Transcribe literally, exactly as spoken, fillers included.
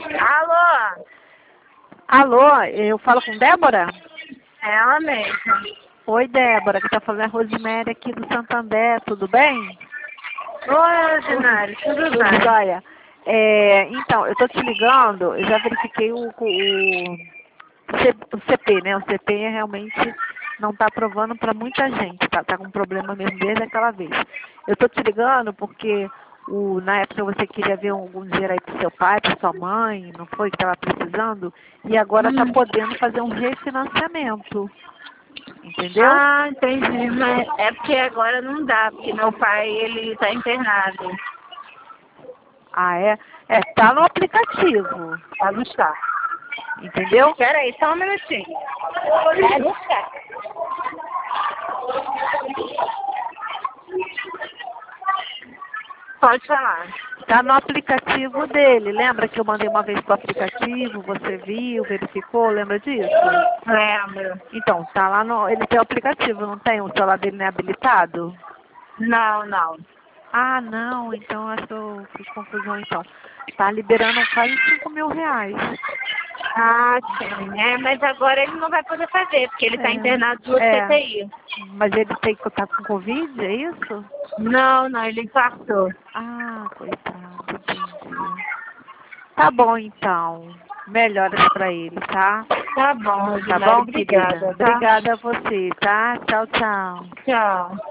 Alô? Alô, eu falo com Débora? É ela mesma. Oi, Débora, que tá falando é a Rosemary aqui do Santander, tudo bem? Oi, Rosemary, tudo Tudo bem? jóia. É, então, eu tô te ligando, eu já verifiquei o, o, C- o C P, né? O C P realmente não está aprovando para muita gente, tá, tá com problema mesmo desde aquela vez. Eu tô te ligando porque o, na época você queria ver algum dinheiro aí pro seu pai, pra sua mãe, não foi que estava precisando? E agora está Hum. podendo fazer um refinanciamento, entendeu? Ah, entendi, mas é porque agora não dá, porque meu pai, ele tá internado. Ah, é? É, tá no aplicativo, Vai buscar. entendeu? Espera aí, só um minutinho. Vai buscar. Pode falar. Tá no aplicativo dele. Lembra que eu mandei uma vez pro aplicativo, você viu, verificou, lembra disso? Lembro. Então, tá lá no. Ele tem o aplicativo, não tem? O celular dele não é habilitado? Não, não. Ah, não, então acho que eu fiz confusão então. Tá liberando quase cinco mil reais. Ah, sim. É, mas agora ele não vai poder fazer, porque ele tá internado no É, é. C T I. Mas ele tem que estar com Covid, é isso? Não, não, ele infartou. Ah, coitado, entendi. Tá bom então. Melhoras pra ele, tá? Tá bom, Tá Rosemary, bom, querida? obrigada, tá? Obrigada a você, tá? Tchau, tchau. Tchau.